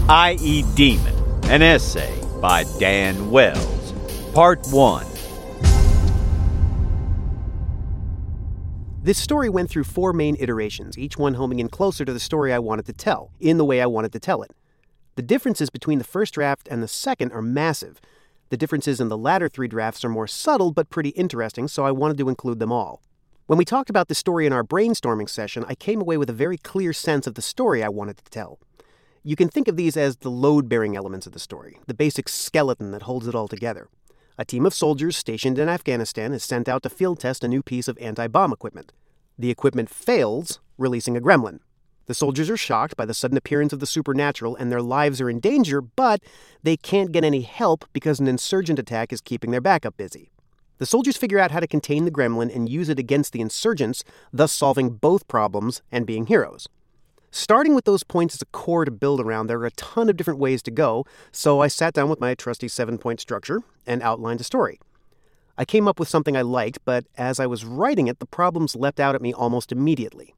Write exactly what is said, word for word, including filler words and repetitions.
I E Demon, an essay by Dan Wells. Part one. This story went through four main iterations, each one homing in closer to the story I wanted to tell, in the way I wanted to tell it. The differences between the first draft and the second are massive. The differences in the latter three drafts are more subtle but pretty interesting, so I wanted to include them all. When we talked about the story in our brainstorming session, I came away with a very clear sense of the story I wanted to tell. You can think of these as the load-bearing elements of the story, the basic skeleton that holds it all together. A team of soldiers stationed in Afghanistan is sent out to field test a new piece of anti-bomb equipment. The equipment fails, releasing a gremlin. The soldiers are shocked by the sudden appearance of the supernatural and their lives are in danger, but they can't get any help because an insurgent attack is keeping their backup busy. The soldiers figure out how to contain the gremlin and use it against the insurgents, thus solving both problems and being heroes. Starting with those points as a core to build around, there are a ton of different ways to go, so I sat down with my trusty seven-point structure and outlined a story. I came up with something I liked, but as I was writing it, the problems leapt out at me almost immediately.